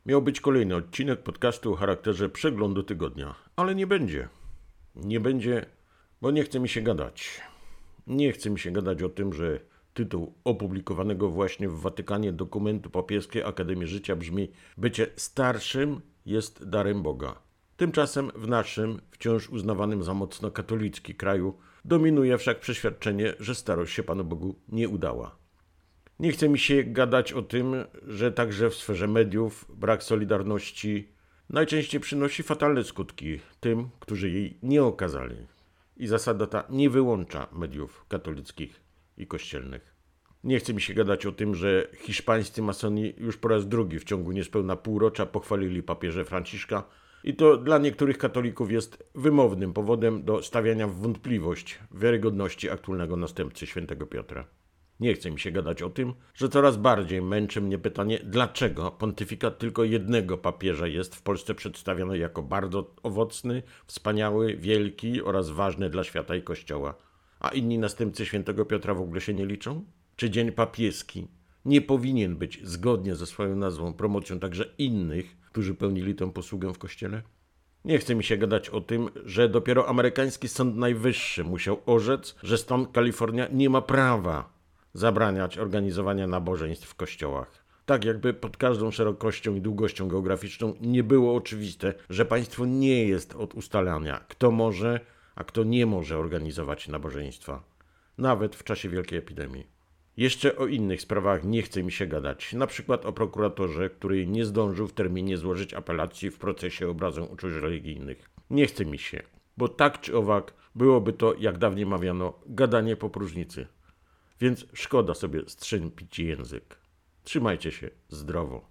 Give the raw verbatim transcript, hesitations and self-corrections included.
Miał być kolejny odcinek podcastu o charakterze przeglądu tygodnia, ale nie będzie. Nie będzie, bo nie chce mi się gadać. Nie chce mi się gadać o tym, że tytuł opublikowanego właśnie w Watykanie dokumentu papieskiej Akademii Życia brzmi: bycie starszym jest darem Boga. Tymczasem w naszym, wciąż uznawanym za mocno katolicki kraju, dominuje wszak przeświadczenie, że starość się Panu Bogu nie udała. Nie chce mi się gadać o tym, że także w sferze mediów brak solidarności najczęściej przynosi fatalne skutki tym, którzy jej nie okazali. I zasada ta nie wyłącza mediów katolickich i kościelnych. Nie chce mi się gadać o tym, że hiszpańscy masoni już po raz drugi w ciągu niespełna półrocza pochwalili papieża Franciszka i to dla niektórych katolików jest wymownym powodem do stawiania w wątpliwość wiarygodności aktualnego następcy świętego Piotra. Nie chce mi się gadać o tym, że coraz bardziej męczy mnie pytanie, dlaczego pontyfikat tylko jednego papieża jest w Polsce przedstawiany jako bardzo owocny, wspaniały, wielki oraz ważny dla świata i Kościoła, a inni następcy świętego Piotra w ogóle się nie liczą? Czy dzień papieski nie powinien być, zgodnie ze swoją nazwą, promocją także innych, którzy pełnili tę posługę w Kościele? Nie chce mi się gadać o tym, że dopiero amerykański Sąd Najwyższy musiał orzec, że stan Kalifornia nie ma prawa zabraniać organizowania nabożeństw w kościołach. Tak jakby pod każdą szerokością i długością geograficzną nie było oczywiste, że państwo nie jest od ustalania, kto może, a kto nie może organizować nabożeństwa. Nawet w czasie wielkiej epidemii. Jeszcze o innych sprawach nie chce mi się gadać, na przykład o prokuratorze, który nie zdążył w terminie złożyć apelacji w procesie obrażeń uczuć religijnych. Nie chce mi się, bo tak czy owak byłoby to, jak dawniej mawiano, gadanie po próżnicy. Więc szkoda sobie strzępić język. Trzymajcie się zdrowo.